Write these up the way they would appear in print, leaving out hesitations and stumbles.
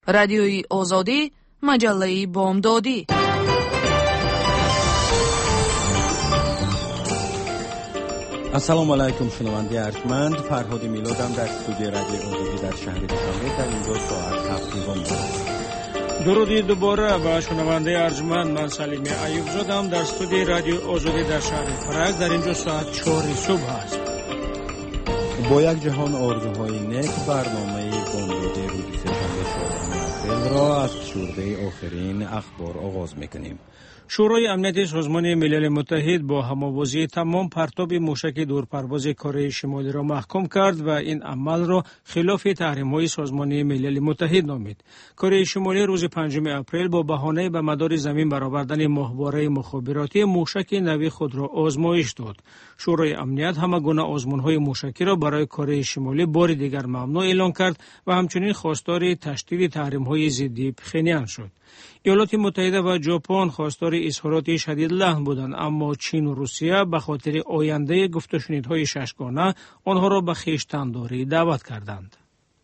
رادیوی آزادی، مجله بامدادی. السلام علیکم شنونده ارجمند، فرهاد میلادم در استودیو رادیو آزادی در شهر دوشنبه در اینجا ساعت 7:30. درودی دوباره با شنونده ارجمند، من سلیم ایوب زادم در استودیو رادیو آزادی در شهر فرنگ. در اینجا ساعت 4 صبح است. با یک جهان آرزوهای نیک، برنامه بامدادی روز سه‌شنبه 14 اپریل را از شوربه آخرین اخبار آغاز میکنیم. شورای امنیت سازمان ملل متحد با هم‌آوازی تمام پرتاب موشک دورپرواز کره شمالی را محکوم کرد و این عمل را خلاف تحریم‌های سازمان ملل متحد نامید. کره شمالی روز 5 اپریل با بهانه به مدار زمین برآوردن ماهواره مخابراتی موشک نوی خود را آزمایش داد. شورای امنیت همه گونه آزمون‌های موشکی را برای کره شمالی بار دیگر ممنوع اعلام کرد و همچنین خواستار تشدید تحریم‌های ضد پخنیان شد. ایالات متحده و ژاپن خواستار اظهارات شدید لحن بودند، اما چین و روسیه به خاطر آینده گفت‌وشنیدهای ششگانه آنها را به خویشتن‌داری دعوت کردند.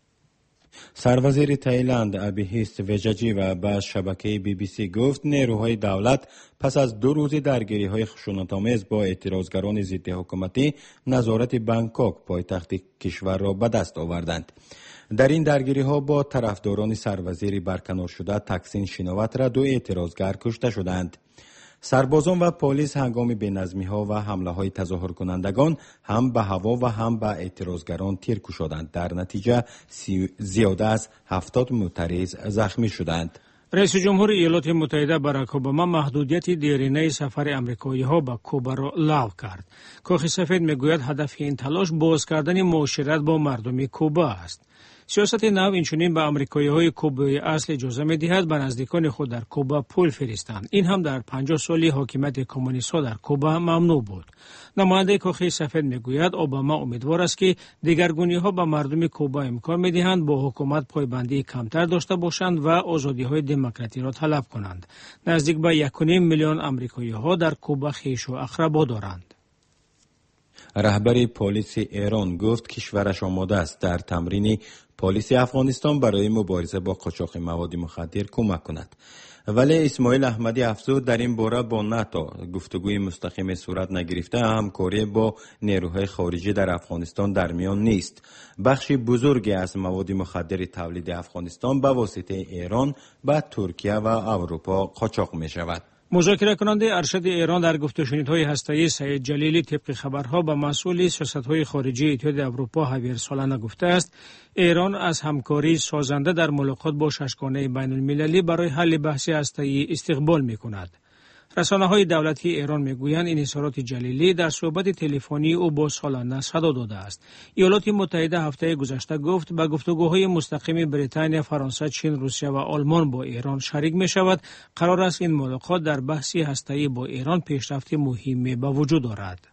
سروزیر تایلند ابیهیست وججی و به شبکه BBC گفت نیروهای دولت پس از 2 روز درگیری‌های خشونت‌آمیز با اعتراضگران ضد حکومتی نظارت بانکوک پایتخت کشور را به دست آوردند. در این درگیری‌ها با طرفداران سروزیر برکنار شده تکسین شینواترا 2 اعتراضگر کشته شدند. سربازان و پلیس هنگام بی‌نظمی‌ها و حمله‌های تظاهر کنندگان هم به هوا و هم به اعتراضگران تیر گشودند. در نتیجه زیاده از 70 معترض زخمی شدند. رئیس جمهور ایالات متحده باراک اوباما محدودیت دیرینه سفر آمریکایی‌ها به کوبا را لغو کرد. کاخ سفید میگوید هدف این تلاش باز کردن معاشرت با مردم کوبا است. سیاست نو اینچنین به آمریکایی‌های کوبایی اصل اجازه می‌دهد به نزدیکان خود در کوبا پول فرستند. این هم در 50 سالی حاکمیت کمونیست‌ها در کوبا ممنوع بود. نماینده کاخ سفید میگوید اوباما امیدوار است که دیگرگونی‌ها به مردم کوبا امکان می‌دهند با حکومت پایبندی کمتر داشته باشند و آزادی‌های دموکراتی را طلب کنند. نزدیک به 1.5 میلیون آمریکایی‌ها در کوبا خویش و اقربا دارند. رهبر پلیس ایران گفت کشورش آماده است در تمرین پلیس افغانستان برای مبارزه با قاچاق مواد مخدر کمک کند. ولی اسماعیل احمدی افزود در این باره با ناتو گفتگوی مستقیم صورت نگرفته، همکاری با نیروهای خارجی در افغانستان در میان نیست. بخشی بزرگی از مواد مخدر تولید افغانستان به واسطه ایران به ترکیه و اروپا قاچاق می شود. مذاکره کننده ارشد ایران در گفت‌وشنیدهای هسته‌ای سعید جلیلی طبق خبرها به مسئول سیاست‌های خارجی اتحاد اروپا هاویر سولانا گفته است ایران از همکاری سازنده در ملاقات با ششگانه بین‌المللی برای حل بحث هسته‌ای استقبال می‌کند. رسانه‌های دولتی ایران میگویند این اظهارات جلیلی در صحبت تلفنی او با سولانا صدا داده است. ایالات متحده هفته گذشته گفت به گفتگوهای مستقیم بریتانیا، فرانسه، چین، روسیه و آلمان با ایران شریک می‌شود. قرار است این ملاقات در بحث هسته‌ای با ایران پیشرفت مهمی به وجود آورد.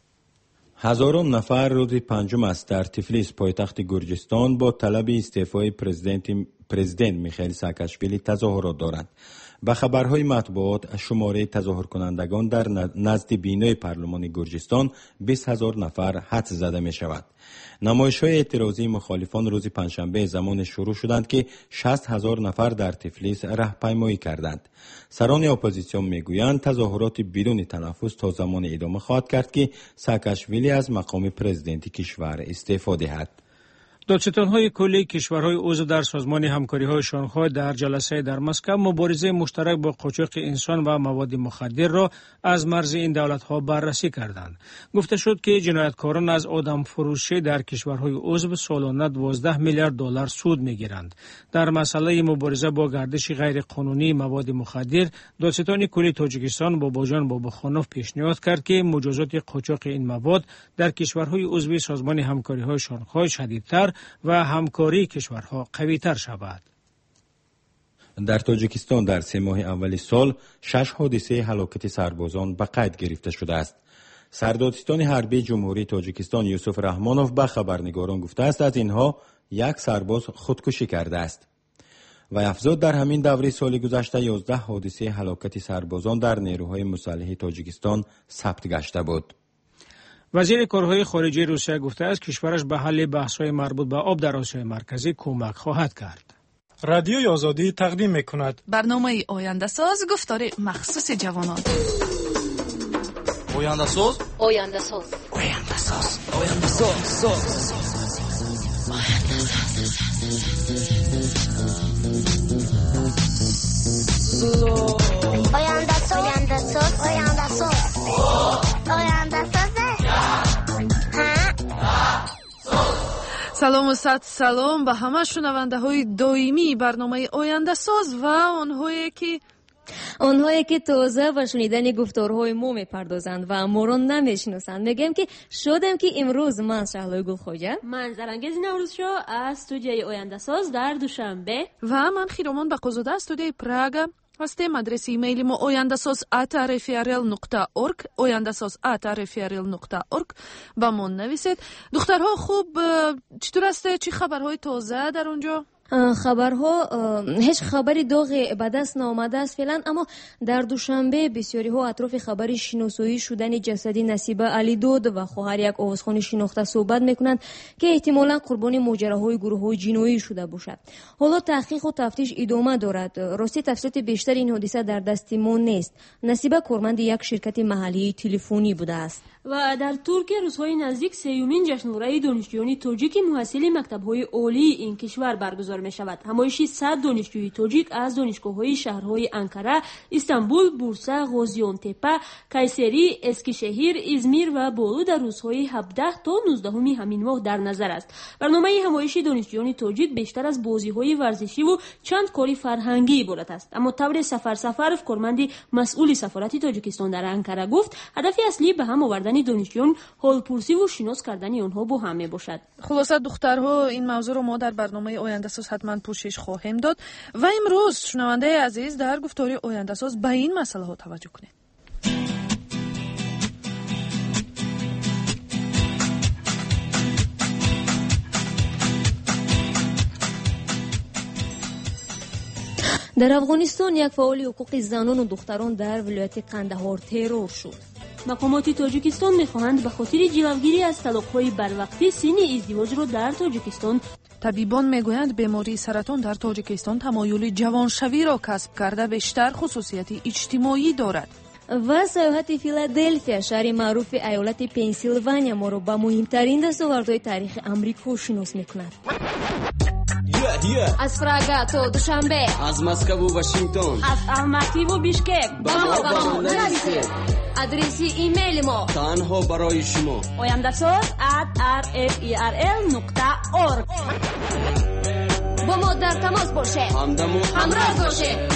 هزاران نفر روز 5 است در تفلیس پایتخت گرجستان با طلب استعفای پرزیدنت میخائیل ساکاشویلی تظاهرات دارند. به خبرهای مطبوعات شماره تظاهر کنندگان در نزد بینای پارلمان گرجستان 20,000 نفر حدس زده می شود. نمایش‌های اعتراضی مخالفان روز پنجشنبه زمان شروع شدند که 60,000 نفر در تفلیس راهپیمایی کردند. سران اپوزیسیون میگویند تظاهرات بدون تنفس تا زمان ادامه خواهد کرد که ساکاشویلی از مقام پرزیدنت کشور استعفا دهد. دادستان‌های کلی کشورهای عضو در سازمان همکاری‌های شانگهای در جلسه در مسکو مبارزه مشترک با قاچاق انسان و مواد مخدر را از مرز این دولت‌ها بررسی کردند. گفته شد که جنایتکاران از آدم فروشی در کشورهای عضو سالانه 12 میلیارد دلار سود می‌گیرند. در مسئله مبارزه با گردش غیرقانونی مواد مخدر، دادستان کلی تاجیکستان باباجان باباخانوف پیشنهاد کرد که مجازات قاچاق این مواد در کشورهای عضو سازمان همکاری‌های شانگهای شدیدتر و همکاری کشورها قوی‌تر شود. در تاجیکستان در 3 ماه اول سال 6 حادثه هلاکت سربازان به قید گرفته شده است. سردادستان حربی جمهوری تاجیکستان یوسف رحمانوف به خبرنگاران گفته است از اینها 1 سرباز خودکشی کرده است. و افزود در همین دوره سال گذشته 11 حادثه هلاکت سربازان در نیروهای مسلح تاجیکستان ثبت گشته بود. وزیر کارهای خارجه روسیه گفته است کشورش به حل بحث‌های مربوط به آب در آسیای مرکزی کمک خواهد کرد. رادیوی آزادی تقدیم میکند. برنامه آینده ساز گفتار مخصوص جوانان. آینده ساز. آینده ساز. آینده ساز. آینده ساز. آینده ساز. آینده ساز. آینده ساز. آینده ساز. سلام و صد سلام به همه شنونده های دائمی برنامه آینده ساز و آنهایی که تازه و شنیدن گفتارهای ما میپردازند و ما را نمیشناسند. میگم که شدم که امروز من شهلای گلخوجه، من زرانگیز نوروزشو از استودیوی آینده ساز در دوشنبه و من خیرومان بقوزاده از استودیوی پراگ هستیم. آدرس ایمیل ما oyandasaz@rfrl.org oyandasaz@rfrl.org با ما نویسید. دخترها خوب چطور است؟ چی خبرهای تازه در اونجا؟ خبرها هیچ خبری داغی به دست نآمده است فعلا، اما در دوشنبه بسیاری ها اطراف خبر شناسایی شدن جسدی نصیبه علی دود و خواهر یک آوازخوان شناخته صحبت میکنند که احتمالاً قربانی ماجراهای گروه‌های جنایی شده باشد. حالا تحقیق و تفتیش ادامه دارد. راستی تفصیلات بیشتر این حادثه در دست ما نیست. نصیبه کارمند یک شرکت محلی تلفنی بوده است. و در ترکیه روزهای نزدیک سیومین جشنواره دانشجویان تاجیک محصل مکتب‌های عالی این کشور برگزار می‌شود. همایشی 100 دانشجوی تاجیک از دانشگاه‌های شهرهای انکره، استانبول، بورسا، غازیانتپه، کایسری، اسکیشهیر، ازمیر و بولو در روزهای 17 تا 19 همین ماه در نظر است. برنامه همایش دانشجویان تاجیک بیشتر از بازی‌های ورزشی و چند کاری فرهنگی عبارت است. اما طور سفرف کارمند مسئول سفارت تاجیکستان در انکره گفت هدف اصلی به هم آوردن دانشجویان حالپرسی و شناس کردن آنها با هم میباشد. خلاصه دخترها این موضوع رو ما در برنامه آینده ساز حتما پوشش خواهیم داد و امروز شنونده عزیز در گفتاری آینده ساز به این مسئله ها توجه کنید. در افغانستان یک فعال حقوق زنان و دختران در ولایت قندهار ترور شد. مقامات تاجیکستان می‌خواهند به خاطر جلوگیری از طلاق‌های بروقتی سن ازدواج را در تاجیکستان. طبیبان میگویند بیماری سرطان در تاجیکستان تمایل جوانشوی را کسب کرده بیشتر خصوصیت اجتماعی دارد. و سیاحت فیلادلفیا شهر معروف ایالت پنسیلوانیا ما را به مهمترین دستاوردهای تاریخ امریکا شناس می‌کند. از پراگ تا دوشنبه، از مسکو و واشنگتن، از الماتی و بیشکک با ما نویسید. آدرس ایمیل ما تنها برای شما oyandasaz@rferl.org. با ما در تماس باشه، همراه باشه.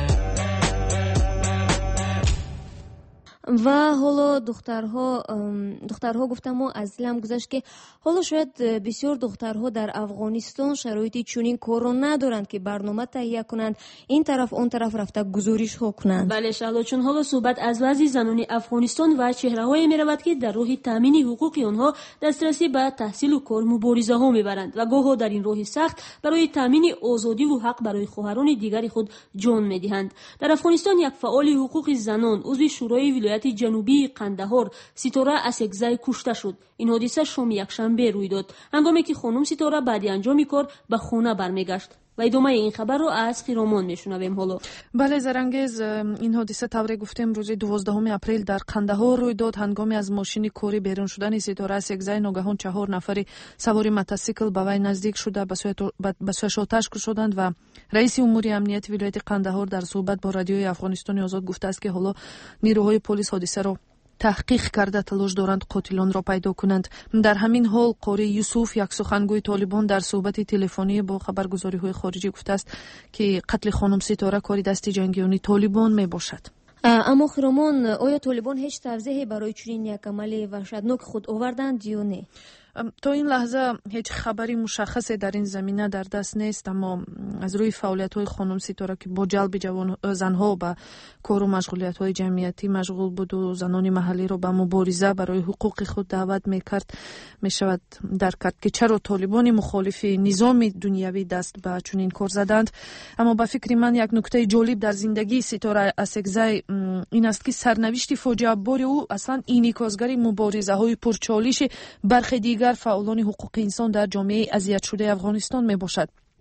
و حالا دخترها گفتم و از دلم گذشت که حالا شاید بسیار دخترها در افغانستان شرایطی چنین کارو ندارند که برنامه تهیه کنند، این طرف اون طرف رفته گزارش ها کنند. بله شهلا، چون حالا صحبت از وضع زنان افغانستان و چهره‌هایی می‌رود که در راه تامین حقوق آنها دسترسی به تحصیل و کار مبارزه ها می‌برند و گاهی در این راه سخت برای تامین آزادی و حق برای خواهران دیگر خود جان می‌دهند. در افغانستان یک فعال حقوق زنان عضو شورای ولایت جنوبی قندهار ستاره اسکزای کشته شد. این حادثه شام یکشنبه روی داد هنگامی که خانم ستاره بعد انجام کار به خانه برمیگشت. و ادامه این خبر رو از خیرامان میشنویم. حالا بله زرانگیز، این حادثه طوری گفتیم روز 12 اپریل در قندهار روی داد هنگامی از ماشین کاری بیرون شدن ستاره اسکزای ناگهان 4 نفری سوار موتورسیکل به وی نزدیک شده به سویش آتش شدند و رئیس امور امنیت ولایت قندهار در صحبت با رادیوی افغانستان آزاد گفته است که حالا نیروهای پلیس حادثه را تحقیق کرده تلاش دارند قاتلان را پیدا کنند. در همین حال قاری یوسف یک سخنگوی طالبان در صحبت تلفنی با خبرگزاری‌های خارجی گفته است که قتل خانم ستاره کاری دست جنگیان طالبان می باشد. اما خیرامان، آیا طالبان هیچ توضیحی برای چنین یک عمل وحشتناک خود آوردند یا نه؟ تا این لحظه هیچ خبری مشخصی در این زمینه در دست نیست، اما از روی فعالیت‌های خانم ستاره که با جلب زنها به کار و مشغولیت‌های جمعیتی مشغول بود و زنان محلی را به مبارزه برای حقوق خود دعوت می‌کرد، می‌شود درک کرد که چرا طالبان مخالف نظام دنیوی دست به چنین کار زدند. اما به فکر من یک نکته جالب در زندگی ستاره اسکزای این است که سرنوشت فاجعه بار او اصلا انعکاسگر مبارزه‌های پرچالش برخی دیگر فعالان حقوق انسان در جامعه اذیت شده افغانستان می باشد.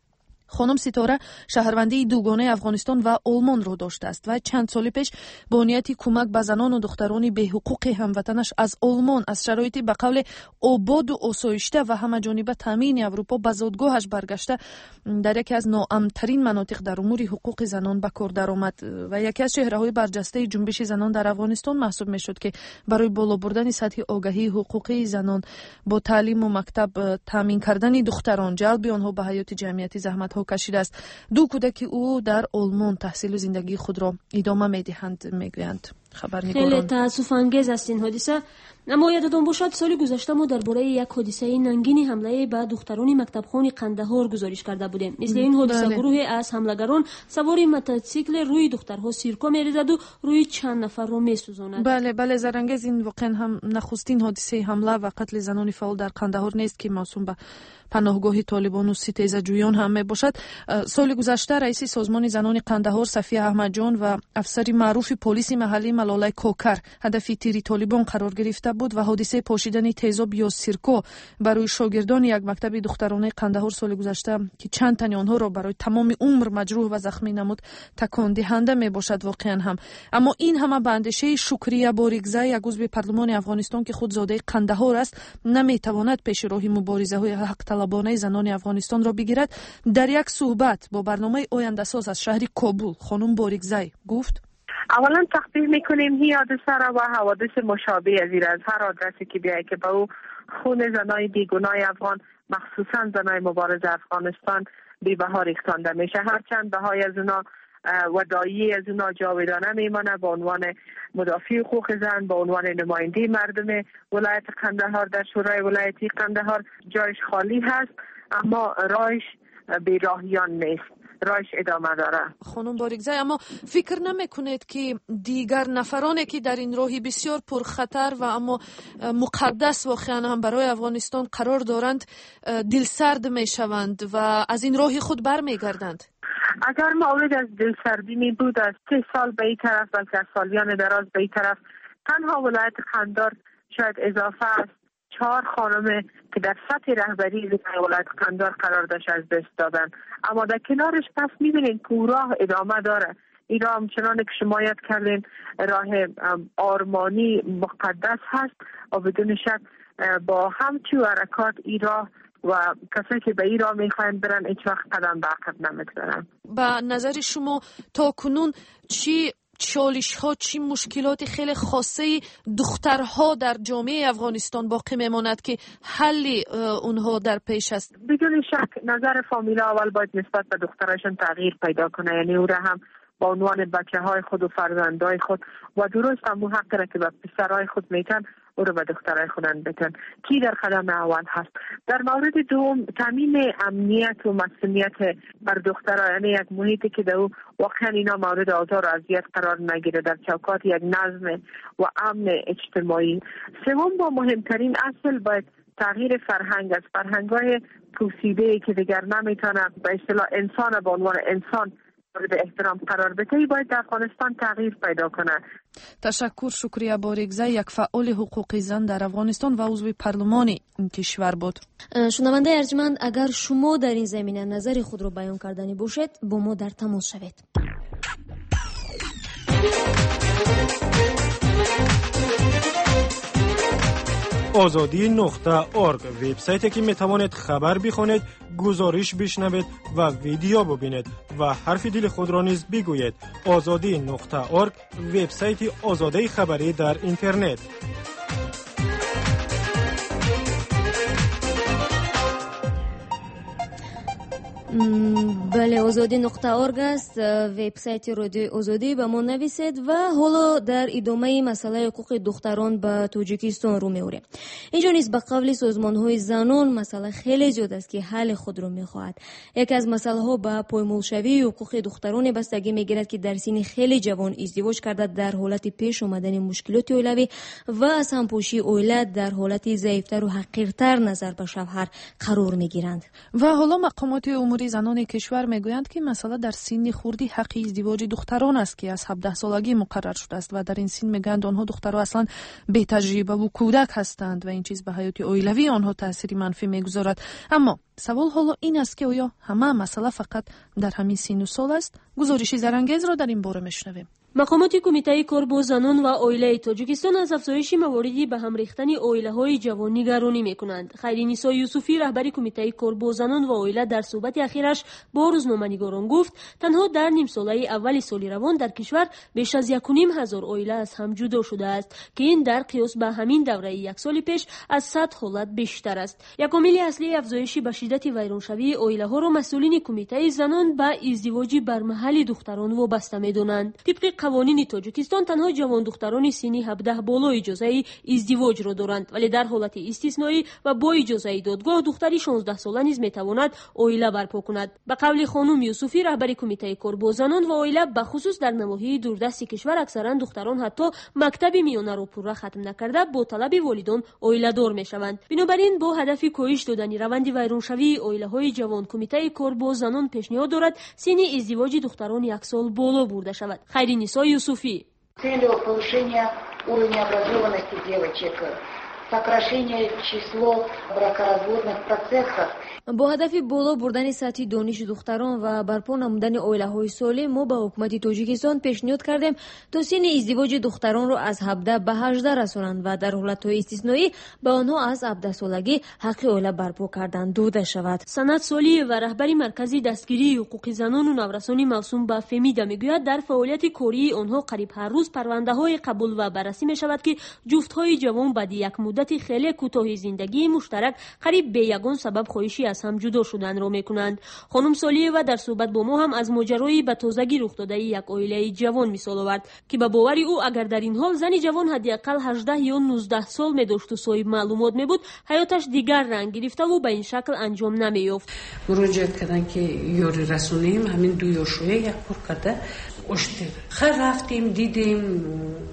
خانم ستاره شهروندی دوگانه افغانستان و آلمان را داشته است و چند سال پیش با نیت کمک به زنان و دختران بی‌حقوق هموطنش از آلمان از شرایطی به قول آباد و آسایشته و همه‌جانبه تامین اروپا به زادگاهش برگشته در یکی از ناامن‌ترین مناطق در امور حقوق زنان به کار درآمد و یکی از چهره‌های برجسته جنبش زنان در افغانستان محسوب می‌شد که برای بالا بردن سطح آگاهی حقوقی زنان با تعلیم و مکتب تامین کردن دختران جلب آنها به حیات جمعیتی زحمت‌ها کشیده است. دو کودک او در آلمان تحصیل و زندگی خود را ادامه می‌دهند میگویند خبرنگاران. خیلی تأسف انگیز است این حادثه. اما یادتان باشد سال گذشته ما درباره یک حادثه ننگین حمله به دختران مکتبخوان قندهار گزارش کرده بودیم. مثل این حادثه گروه از حملگران سوار موتورسیکل روی دخترها سیرکو می‌ریزد و روی چند نفر را می‌سوزاند. بله زرنگیز این واقعا هم نخستین حادثه حمله و قتل زنان فعال در قندهار نیست که موسوم به پناهگاه طالبان و ستیزه جویان هم میباشد. سال گذشته رئیس سازمان زنان قندهار صفیه احمدجان و افسر معروف پلیس محلی ملاله کوکر هدف تیری طالبان قرار گرفته بود و حادثه پاشیدن تیزاب یا سیرکو برای شاگردان یک مکتب دخترانه قندهار سال گذشته که چند تن آنها را برای تمام عمر مجروح و زخمی نمود تکان دهنده میباشد واقعا هم. اما این همه به اندیشه شکریه باریکزی یک عضو پارلمان افغانستان که خود زاده قندهار است نمیتواند پیش راه مبارزه های حق طلبانه زنان افغانستان را بگیرد. در یک صحبت با برنامه آینده ساز از شهر کابل خانم باریکزی گفت: اولا تقدیر میکنیم این حادثه را و حوادث مشابه از این از هر آدرسی که بیایی که به او خون زنای بیگناه افغان مخصوصا زنای مبارز افغانستان بی بها ریختانده میشه. هرچند بهای از اونا و دایی از اونا جاودانه میمانه به عنوان مدافع حقوق زن، به عنوان نماینده مردم ولایت قندهار در شورای ولایتی قندهار جایش خالی هست، اما راهش بی راهیان نیست، راهش ادامه داره. خانم باریکزی، اما فکر نمیکنید که دیگر نفرانی که در این راهی بسیار پرخطر و اما مقدس واقعا هم برای افغانستان قرار دارند دلسرد میشوند و از این راهی خود برمیگردند؟ اگر مورد از دلسردی می بود از 3 سال به این طرف بلکه از سالیان دراز به این طرف تنها ولایت قندهار شاید اضافه است 4 خانم که در سطح رهبری ولایت قندهار قرار داشت از دست دادن. اما در کنارش پس می‌بینید که راه ادامه داره. این راه همچنان که شما یاد کردین راه آرمانی مقدس هست و بدون شک با همچو حرکات این راه و کسایی که به این راه میخواین برن هیچ وقت قدم به عقب نمی‌ذارن. به نظر شما تا کنون چی چالش ها، چی مشکلات خیلی خاصه دخترها در جامعه افغانستان باقی میماند که حل اونها در پیش است؟ بدون شک نظر فامیلا اول باید نسبت به دخترشون تغییر پیدا کنه، یعنی او را هم با عنوان بچه های خود و فرزندای خود و درست هم حق را که به پسرهای خود میتن او رو به دخترای خودن بتن کی در قدم اول هست. در مورد دوم تامین امنیت و مسئولیت بر دخترها، یعنی یک محیطی که در واقعا اینا مورد آزار و اذیت قرار نگیره در چوکات یک نظم و امن اجتماعی. سوم با مهمترین اصل باید تغییر فرهنگ است، فرهنگ‌های پوسیده‌ای که دیگر نمیتونه به اصطلاح انسان به عنوان انسان مورد احترام قرار بده باید در افغانستان تغییر پیدا کنه. تشکر. شکریه باریکزی، یک فعال حقوق زن در افغانستان و عضو پارلمان این کشور بود. شنونده ارجمند، اگر شما در این زمینه نظر خود را بیان کردنی باشد با ما در تماس شوید. azadi.org وبسایتی که میتوانید خبر بخونید، گزارش بشنوید و ویدیو ببینید و حرف دل خود را نیز بگویید. azadi.org وبسایت آزادی خبری در اینترنت. بله، azadi.org است وبسایت رادیو آزادی. به ما نویسید و حالا در ادامه مسئله حقوق دختران به تاجیکستان رو میوریم. اینجا نیز به قول سازمان‌های زنان مسئله خیلی زیاد است که حل خود رو میخواهد. یکی از مسائل‌ها به پایمال‌شوی حقوق دختران بستگی میگیرد که در سن خیلی جوان ازدواج کرده در حالت پیش آمدن مشکلات اولیوی و از همپوشی اولاد در حالت ضعیفتر و حقیرتر نظر به شوهر قرار میگیرند. و حالا مقامات امور مسائل زنان کشور میگویند که مسئله در سن خردی حق ازدواج دختران است که از 17 سالگی مقرر شده است و در این سن میگویند آنها دخترها اصلا بی تجربه و کودک هستند و این چیز به حیات اویلوی آنها تاثیر منفی میگذارد. اما سوال حالا این است که آیا همه مسئله فقط در همین سن و سال است؟ گزارشی زرانگیز را در این باره میشنویم. مقامات کمیته کار با زنان و اویله تاجیکستان از افزایش مواردی به هم ریختن اویله‌های جوان نگرانی می‌کنند. خیرینیسا یوسفی رهبر کمیته کار با زنان و اویله در صحبت اخیرش با روزنامه‌نگاران گفت تنها در نیم ساله اول سال روان در کشور بیش از 1,500 اویله از هم جدا شده است که این در قیاس به همین دوره یک سال پیش از 100 حالت بیشتر است. یک عامل اصلی افزایش به شدت ویرانشوی اویله‌ها را مسئولین کمیته زنان به ازدواج برمحل دختران وابسته می‌دانند. طبق قوانین تاجیکستان تنها جوان دختران سنی 17 بالا اجازه ازدواج را دارند، ولی در حالت استثنایی و با اجازه دادگاه دختری 16 ساله نیز میتواند اویله برپا کند. به قول خانم یوسفی رهبر کمیته کار با زنان و اویله به خصوص در نواحی دوردست کشور اکثرا دختران حتی مکتب میانه را پوره ختم نکرده با طلب والدان اویله دار میشوند. بنابراین با هدف کاهش دادن روند ویرانشوی اویله های جوان کمیته کار با زنان پیشنهاد دارد سن ازدواج دختران 1 سال بالا برده شود. خیرینیسا Юсуфи. Целью повышения уровня образованности девочек, сокращение число бракоразводных процессов. با هدف بالا بردن سطح دانش دختران و برپا نمودن اویله‌های سالم ما به حکومت تاجیکستان پیشنهاد کردیم تا سن ازدواج دختران را از 17 به 18 رسانند و در حالت‌های استثنایی به آنها از 17 سالگی حق اویله برپا کردن داده شود. سند سالی و رهبر مرکز دستگیری حقوق زنان و نورسان موسوم به فمیدا میگوید در فعالیت کاری آنها قریب هر روز پرونده‌های قبول و بررسی می‌شود که جفت‌های جوان بعد یک مدت خیلی کوتاه زندگی مشترک قریب به یگان سبب خواهشی از هم جدا شدن را میکنند. خانم سالیه و در صحبت با ما هم از ماجرای به تازگی رخ داده یک اویله جوان مثال آورد که به باور او اگر در این حال زن جوان حداقل 18 یا 19 سال می داشت و صاحب معلومات می بود حیاتش دیگر رنگ گرفته و به این شکل انجام نمی‌یافت. مراجعت کردن که یاری رسونیم همین دو یاشویه یک بار کرده اشتر خیر رفتیم دیدیم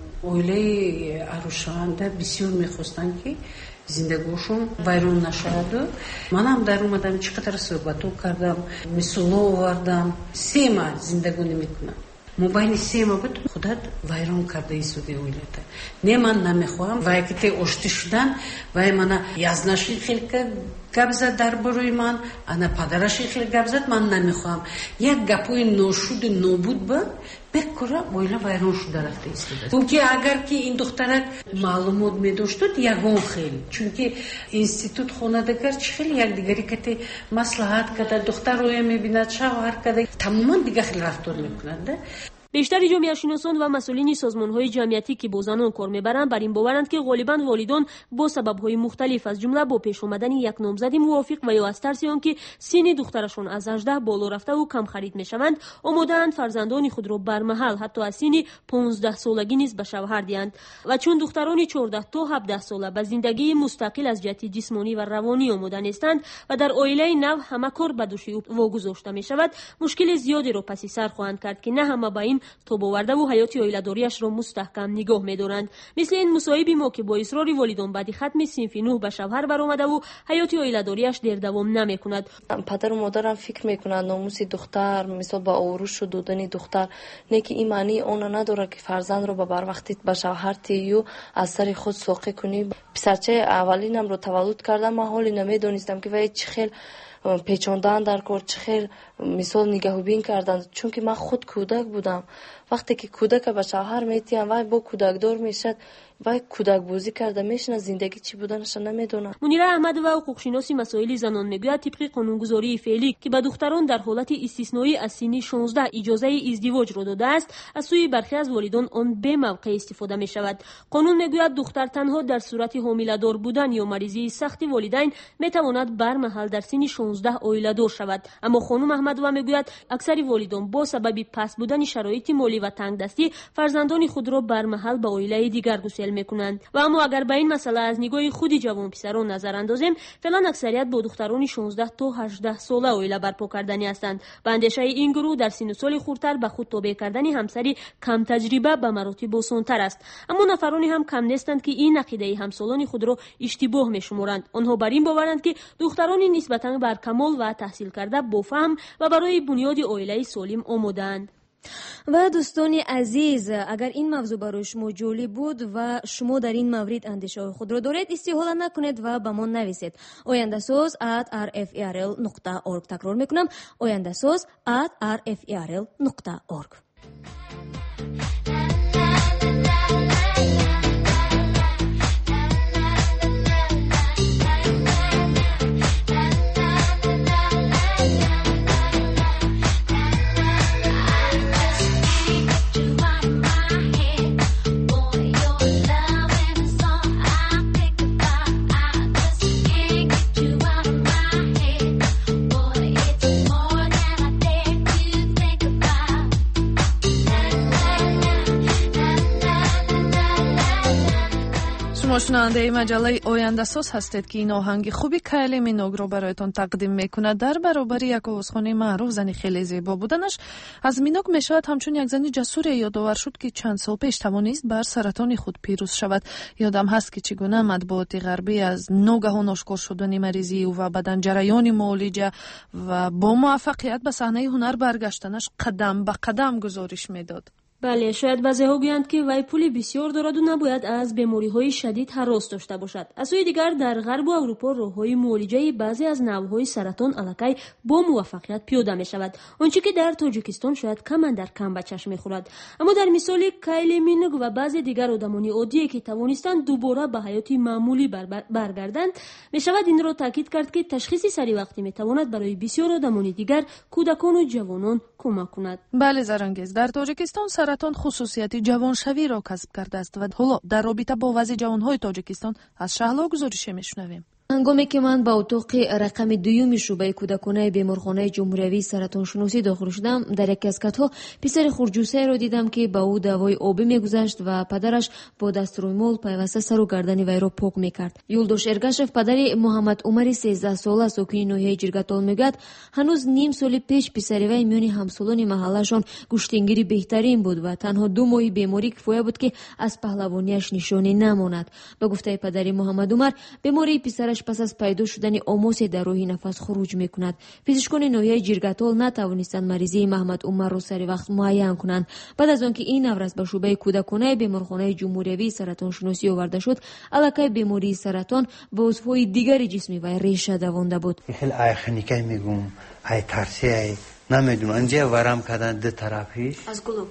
اویله عروشانده بسیار میخواستن که زندگیشون ویران نشود. من هم در اومدم چقدر صحبت کردم مثال آوردم 3 ماه زندگی نمیکنم موبایل 3 ماه بود خودت ویران کرده ایستاده اویلت نه من نمیخوام و اگه اشتی شدن و من یزنشی خیلی گپ زد در بروی من انا پدرشی خیلی گپ زد من نمیخوام یک گپوی ناشود نابود بود بکره اویله ویران شده رفته ایستاده. چونکه اگر که این دخترک معلومات میداشت یگان خیلی چونکه اینستیتوت خانوادگی خیلی یک دیگری که مصلحت کرده دختر روی میبیند شوهر کرده تماما دیگه خیلی رفتار میکنند. بیشتر جامعه شناسان و مسئولین سازمان‌های جمعیتی که با زنان کار می‌برند بر این باورند که غالباً والدان با سبب‌های مختلف از جمله با پیش آمدن یک نامزد موافق و یا از ترس آنکه سن دخترشان از 18 بالا رفته و کم خرید می‌شوند آماده‌اند فرزندان خود را برمحل حتی از سن 15 سالگی نیز به شوهر دهند و چون دختران 14 تا 17 ساله به زندگی مستقل از جهت جسمانی و روانی آماده نیستند و در اویله نو همه کار به دوش او واگذاشته می‌شود مشکل زیادی را پس سر خواهند کرد که نه همه با این توبه ورده و حیات اویله‌داریش را مستحکم نگاه می‌دارند. مثل این مصائب ما که با اصرار والدان بعد ختم صنف 9 به شوهر برآمده و حیات اویله‌داریش دیر دوام نمی‌کند. پدر و مادرم فکر می‌کنند ناموس دختر مثلا با آروش و دودن دختر نه که این معنی اون نداره که فرزند رو به بر وقتی به شوهر تیو از سر خود سوقه کنی. پسرچه اولینم رو تولد کردم من حالی نمی‌دونستم که وای چه خیلی پیچاندن در کار چه خیلی مثال نگهبین کردن چون که من خود کودک بودم وقتی که کودک به شوهر میتیم وای با کودکدار میشد وای کودک بازی کرده میشن زندگی چی بودنش نمیدونم. منیره احمد و حقوقشناس مسائل زنان میگوید طبق قانونگذاری فعلی که به دختران در حالت استثنایی از سن 16 اجازه ازدواج را داده است از سوی برخی از والدان آن به موقع استفاده می شود. قانون میگوید دختر تنها در صورت حامله دار بودن یا مریضی سخت والدین میتواند برمحل در سن 16 اویله دار شود اما خانم احمد و میگوید اکثر والدان با سبب پس بودن شرایط مالی و تنگدستی فرزندان خود را برمحل به اویله دیگر گسیل میکنند. و اما اگر به این مسئله از نگاه خود جوان پسران نظر اندازیم، فعلا اکثریت با دختران 16 تا 18 ساله اویله برپا کردنی هستند. به اندیشه این گروه در سن و سال خردتر به خود تابع کردن همسری کم تجربه به مراتب آسان‌تر است. اما نفرانی هم کم نیستند که این عقیده همسالان خود را اشتباه می‌شمارند. آنها بر این باورند که دختران نسبتاً بر کمال و تحصیل کرده با فهم و برای بنیاد عائله سالم آماده‌اند. و دوستان عزیز، اگر این موضوع برای شما جالب بود و شما در این مورد اندیشه خود را دارید، استهانه نکنید و به ما نویسید. oyandasaz@rferl.org. تکرار میکنم، oyandasaz@rferl.org. شنونده مجله آینده‌ساز هستید که این آهنگ خوبی کایلی مینوگ رو برایتان تقدیم میکنه. در برابر یک آوازخوان معروف، زنی خیلی زیبا بودنش، از مینوگ میشود همچون یک زنی جسور یادآور شد که چند سال پیش توانست بر سرطان خود پیروز شود. یادم هست که چگونه مطبوعات غربی از ناگهان آشکار شدن مریضی و بدن جریان معالجه و با موفقیت به صحنه هنر برگشتنش قدم به قدم گزارش میداد. بله، شاید بعضی‌ها گویند که وی پولی بسیار دارد و نباید از بیماری‌های شدید هراس داشته باشد. از سوی دیگر در غرب و اروپا راه‌های معالجه بعضی از نوع‌های سرطان الکی با موفقیت پیاده می‌شود، آنچه که در تاجیکستان شاید کم در کم به چشم می‌خورد. اما در مثال کایلی مینوگ و بعضی دیگر آدمان عادی که توانستند دوباره به حیات معمولی برگردند، می‌شود این را تاکید کرد که تشخیص سریع وقتی می‌تواند برای بسیار آدمان دیگر، کودکان و جوانان کمک کند. بله زرانگیز، در تاجیکستان سرطان خصوصیت جوانشوی را کسب کرده است و حالا در رابطه با وضع جوانهای تاجیکستان از شهلا گزارش میشنویم. هنگامی که من به اتاق رقم 2 شعبه کودکانه بیمارخانه جمهوری سرطان شناسی داخل شدم، در یک از کت‌ها پسر خرجوسه را دیدم که به او دوای آبی میگذاشت و پدرش با دستروی پیوسته سر و گردن وی را پاک میکرد. یولدوش ارگاشف، پدر محمد عمر 13 ساله ساکن ناحیه جرگاتال، میگوید هنوز نیم سال پیش پسر وی میان همسالان محلشان گوشتنگیری بهترین بود و تنها 2 ماه بیماری کفایه بود که از پهلوانیش نشانی نماند. به گفته پدر محمد عمر، بیماری پسرش پس از پیدا شدن آموس در راه نفس خروج میکند. پزشکان ناحیه جرگاتال نتوانستند مریضی محمد عمر را سر وقت معاین کنند. بعد از آنکه این نورس به شعبه کودکانه بیمارخانه جمهوری سرطان شناسی آورده شد، الکی بیماری سرطان به عضوهای دیگر جسمی وی ریشه دوانده بود. خیلی خنیکی میگم، ای ترسی نمیدونم، اینجا ورم کردن دو طرفیش از گلو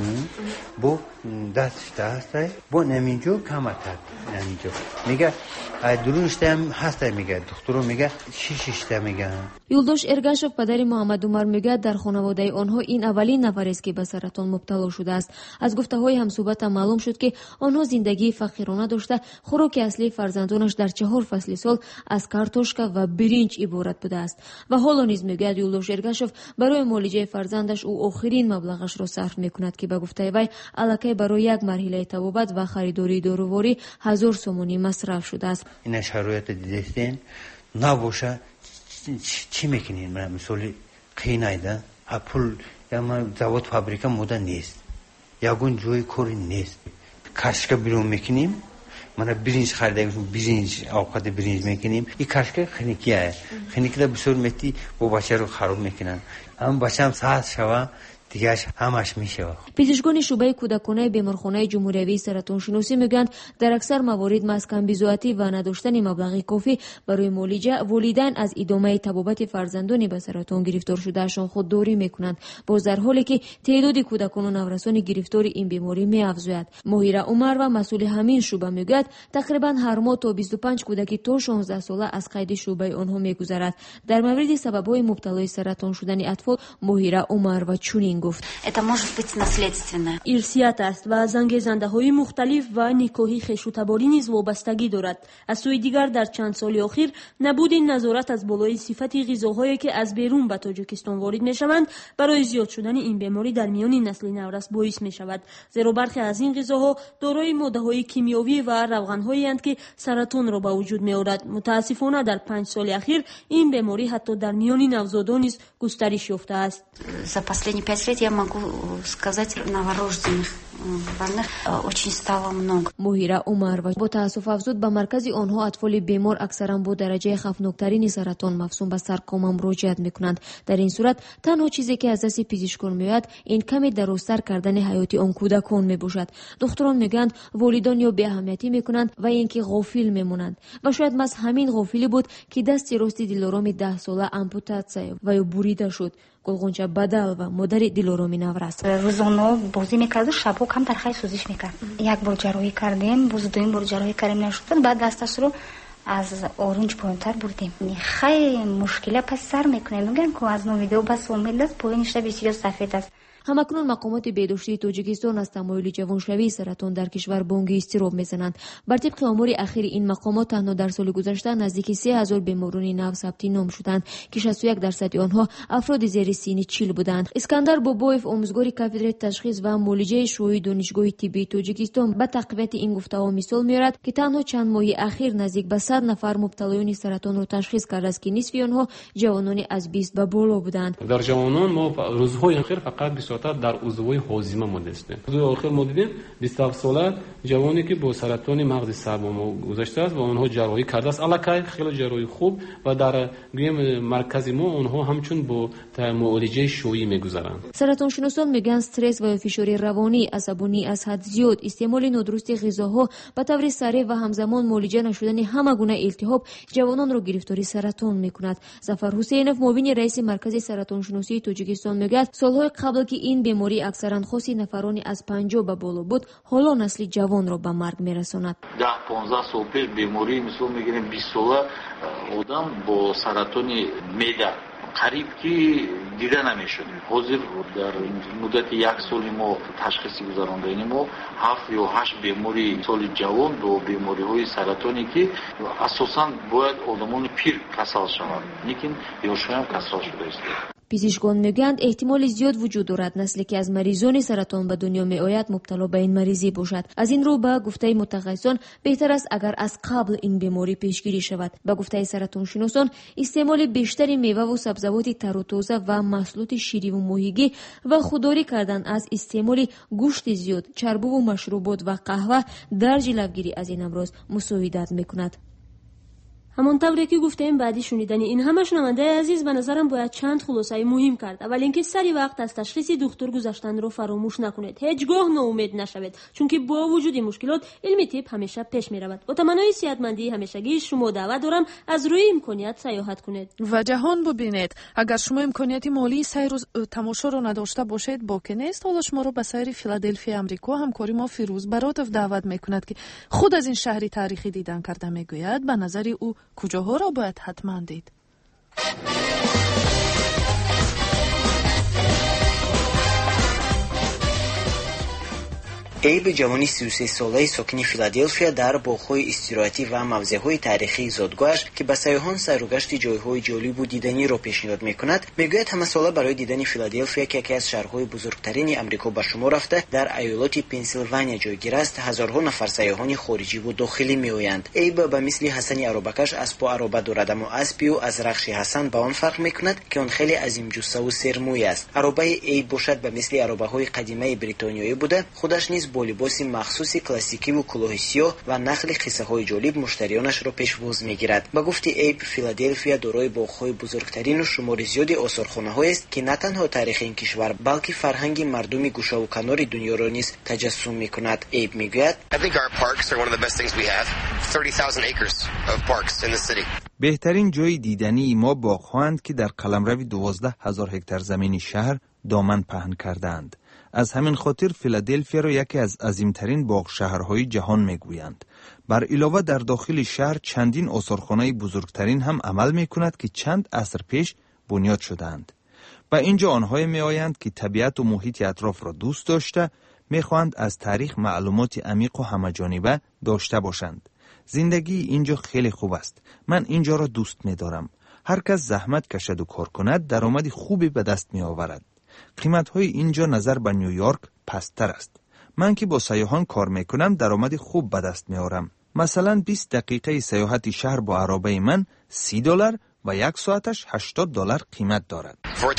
بو دستش هسته بو نمینجو کمتر نمینجو میگه درونشته هم هسته، میگه دکترو میگه شیششته میگه. یولدوش ارگاشف، پدر محمد عمر، میگه در خانواده آنها این اولین نفر است که به سرطان مبتلا شده است. از گفته‌های همصحبت معلوم شد که آنها زندگی فقیرانه داشته، خوراک اصلی فرزندانش در 4 فصل سال از کارتوشکا و برنج عبارت بوده است. و حالا نیز میگه یولدوش ارگاشف برای معالجه فرزندش او آخرین مبلغش را صرف میکند که به گفته وی الکی برای یک مرحله طبابت و خریداری داروواری 1000 سومونی مصرف شده است. این شرایط دیدین نباشه چی میکنین؟ من مثالی قینایده پول یا ما زواد فابریکه موده نیست، یگون جوی کاری نیست، کاشکه بیرون میکنیم، من برنج خریده برنج اوقات برنج میکنیم، این کاشکه خنیکیه، خنیکی ده بسیار میتی با بچه رو خراب میکنن، اما بچه هم ساعت شوه دیگه همش میشه. پزشکان شعبه کودکانه بیمارخانه جمهوری سرطان شناسی میگویند در اکثر موارد مسکن بی‌ضابطی و نداشتن مبلغ کافی برای معالجه، والدین از ادامه طبابت فرزندان به سرطان گرفتار شدهشان خودداری میکنند، باز در حالی که تعداد کودکان و نورسان گرفتار این بیماری میافزاید. مهیره عمر و مسئول همین شعبه میگوید تقریبا هر ماه تا 25 کودکی تا 16 ساله از قید شعبه آنها میگذرد. در مورد سبب‌های مبتلای سرطان شدن اطفال، مهیره عمر و چنین گفت ارثیت است و زنگزنده‌های مختلف و نکاحی خویشتباری نیز وابستگی دارد. از سوی دیگر در چند سال اخیر نبود این نظارت از بالای صفت غذاهایی که از بیرون به تاجیکستان وارد می‌شوند برای زیاد شدن این بیماری در میان نسل نورس باعث می‌شود، زیرا برخی از این غذاها دارای ماده‌های کیمیایی و روغن‌هایی اند که سرطان را به وجود می‌آورد. متأسفانه در 5 سال اخیر این بیماری حتی در میان نوزادان نیز گسترش یافته است. За последние 5 лет я могу сказать, новорожденных больных очень стало много. مهیره عمر و با تأسف افزود به مرکز آنها اطفال بیمار اکثرا با درجه خطرناکترین سرطان مفصوم به سرکام مراجعت میکنند. در این صورت تنها چیزی که از دست پزشکان میآید این کمی درازتر کردن حیات آن کودکان میباشد. دکتران میگویند والدان یا بی‌اهمیتی میکنند و اینکه غافل میمونند و شاید محض همین غافلی بود که دست راست دلارام 10 ساله آمپوتاسیا و یا بریده شد. گلغنچه بدل و مادر دلارام نورس روزانه بازی میکرد و شبا کم ترخی سوزش میکرد. یک بار جراحی کردیم، باز دوم بار جراحی کردیم نشد، بعد دستش رو از اورنج پایینتر بردیم. خیلی مشکل پس سر میکنه. میگن که از نو ویدیو بس امید است پایینش بسیار سفید است. همکنون مقامات بهداشتی تاجیکستان از تمایل جوانشوی سرطان در کشور بانگ اضطراب میزنند. بر طبق آمار اخیر این مقامات تنها در سال گذشته نزدیک 3000 بیماران نو ثبت نام شدند که 61% آنها افراد زیر سن 40 بودند. اسکندر بابایف آموزگار کافدره تشخیص و معالجه شیوع دانشگاه طبی تاجیکستان به تقویت این گفته‌ها مثال میارد که تنها چند ماه اخیر نزدیک به 100 نفر مبتلایان سرطان را تشخیص کرده است که نصف آنها جوانان از 20 به بالا بودند. در جوانان ما روزهای اخیر فقط در عضوهای حازمه ما داشتیم. روزهای آخر ما دیدیم 27 ساله جوانی که با سرطان مغز سربم گذشته است و آنها جراحی کرده است. الکی خیلی جراحی خوب و در مرکز ما آنها همچون با معالجه شویی میگذرند. سرطان شناسان میگن استرس و فشار روانی، عصبانی از حد زیاد، استعمال نادرست غذاها به طور سریع و همزمان معالجه نشدن همه گونه التهاب جوانان را گرفتاری سرطان میکند. ظفر حسینов معاون رئیس مرکز سرطان شناسی تاجیکستان میگه سالهای قبل که این بیماری اکثرا خاصی نفرانی از 50 به بالا بود، حالا نسل جوان را به مرگ میرساند. 10-15 سال پیش بیماری مثل میگیریم 20 ساله آدم با سرطان معده قریب که دیده نمیشد. حاضر در مدت 1 سال ما تشخیصی گذراندیم و 7 یا 8 بیماری سال جوان دو بیماری های سرطانی که اساسا باید آدمان پیر کسل شوند، لیکن یاشان کسل شده است. پزشکان میگویند احتمال زیاد وجود دارد نسلی که از مریضان سرطان به دنیا میآید مبتلا به این مریضی باشد. از این رو به گفته متخصصان بهتر است اگر از قبل این بیماری پیشگیری شود. به گفته سرطان شناسان استعمال بیشتر میوه و سبزیجات تر و تازه و محصولات شیری و ماهیگی و خودداری کردن از استعمال گوشت زیاد، چربی و مشروبات و قهوه در جلوگیری از این امراض مساعدت میکند. همانطوری که گفتیم بعدی شنیدن این همه شنونده عزیز به نظرم باید چند خلاصه مهم کرد. اول اینکه سری وقت از تشخیص دکتر گذشتن رو فراموش نکنید. هیچگاه ناامید نشوید، چون که با وجود مشکلات علم طب همیشه پیش می رود. با تمنای صحتمندی همیشگی شما دعوت دارم از روی امکانیت سیاحت کنید و جهان ببینید. اگر شما امکانیت مالی سیر و تماشا رو نداشته باشید باکی نیست. حالا شما رو به سیر فیلادلفیا امریکا همکاری ما فیروز براتف دعوت میکند که خود از این شهری تاریخی دیدن کرده میگوید به نظر او کجاها را باید حتما دید. ایب جوانی 33 ساله ساکن فیلادلفیا در باغ‌های استراحتی و موضع‌های تاریخی زادگاهش که به سیاحان سیر و گشت جای‌های جالب و دیدنی را پیشنهاد می‌کند، می‌گوید همه ساله برای دیدن فیلادلفیا که یکی از شهرهای بزرگترین آمریکا به شمار رفته در ایالت پنسیلوانیا جایگیر است، هزارها نفر سیاحان خارجی و داخلی می‌آیند. ایب به مثل حسن عربکش اسب عربه دارد، اما اسبی و از رخش حسن به آن فرق می‌کند که آن خیلی عظیم جثه و سرموی است. عربه ایب باشد به مثل عربه‌های قدیمی بریتانیایی بوده، خودش نیز با لباس مخصوصی کلاسیکی و کلاه سیاه و نقل قصه‌های جالب مشتریانش را پیش‌واز می‌گیرد. با گفته ایب فیلادلفیا دارای باغ‌های بزرگترین و شمار زیادی آثارخانه‌هایی است که نه تنها تاریخ این کشور بلکه فرهنگ مردم گوشه و کنار دنیا را نیز تجسم می‌کند. ایب می‌گوید بهترین جای دیدنی ما باغ‌هاند که در قلمرو 12,000 هکتار زمین شهر دامن پهن کردند. از همین خاطر فیلادلفیا را یکی از عظیمترین باغ شهرهای جهان میگویند. بر علاوه در داخل شهر چندین آثارخانه بزرگترین هم عمل میکند که چند عصر پیش بنیاد شدند. و اینجا آنهای می آیند که طبیعت و محیط اطراف را دوست داشته می خواهند از تاریخ معلومات عمیق و همه‌جانبه داشته باشند. زندگی اینجا خیلی خوب است. من اینجا را دوست می دارم. هر کس زحمت کشد و کار کند درآمد خوبی به دست می آورد. قیمت‌های اینجا نظر به نیویورک پست‌تر است. من که با سیاحان کار می کنم درآمد خوب به دست می آورم. مثلا 20 دقیقه سیاحت شهر با عربه من $30 و 1 ساعتش $80 قیمت دارد.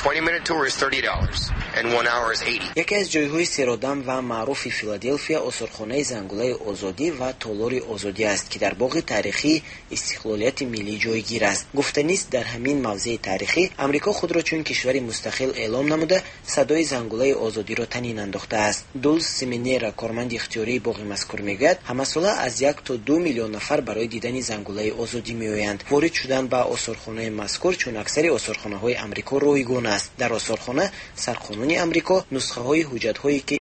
یکی از جایهای سرودم و معروف فیلادلفیا اسطورخانه زنگوله آزادی و تالار آزادی است که در باغ تاریخی استقلالیت ملی جایگیر است. گفتنی است در همین موضع تاریخی امریکا خود را چون کشور مستقل اعلام نموده صدای زنگوله آزادی را تنین انداخته است. دولز سیمینر کارمند اختیاری باغ مذکور میگوید همه ساله از 1 تا 2 میلیون نفر برای دیدن زنگوله آزادی میآیند. وارد شدن به اسطورخانه مذکور چون اکثر اسطورخانه‌های آمریکا رایگان است. در اسطورخانه سرقانون آمریکا نسخه‌های حجت‌هایی که